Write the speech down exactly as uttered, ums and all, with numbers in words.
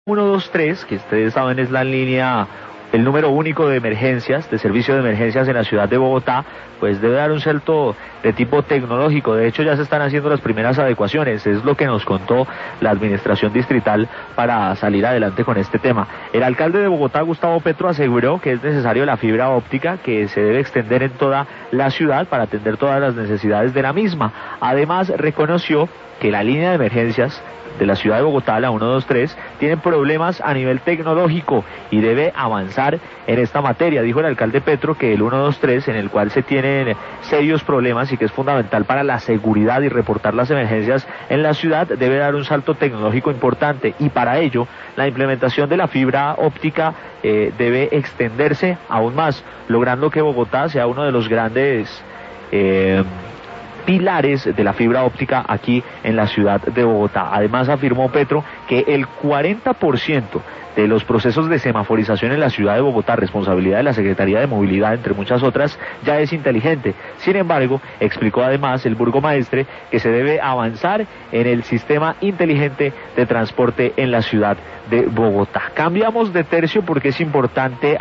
uno dos tres, que ustedes saben es la línea, el número único de emergencias, de servicio de emergencias en la ciudad de Bogotá, pues debe dar un salto de tipo tecnológico. De hecho, ya se están haciendo las primeras adecuaciones, es lo que nos contó la administración distrital para salir adelante con este tema. El alcalde de Bogotá, Gustavo Petro, aseguró que es necesario la fibra óptica, que se debe extender en toda la ciudad para atender todas las necesidades de la misma. Además, reconoció que la línea de emergencias de la ciudad de Bogotá, la uno dos tres, tiene problemas a nivel tecnológico y debe avanzar en esta materia. Dijo el alcalde Petro que el uno dos tres, en el cual se tienen serios problemas y que es fundamental para la seguridad y reportar las emergencias en la ciudad, debe dar un salto tecnológico importante, y para ello la implementación de la fibra óptica eh, debe extenderse aún más, logrando que Bogotá sea uno de los grandes eh, pilares de la fibra óptica aquí en la ciudad de Bogotá. Además, afirmó Petro que el cuarenta por ciento de los procesos de semaforización en la ciudad de Bogotá, responsabilidad de la Secretaría de Movilidad, entre muchas otras, ya es inteligente. Sin embargo, explicó además el burgomaestre que se debe avanzar en el sistema inteligente de transporte en la ciudad de Bogotá. Cambiamos de tercio porque es importante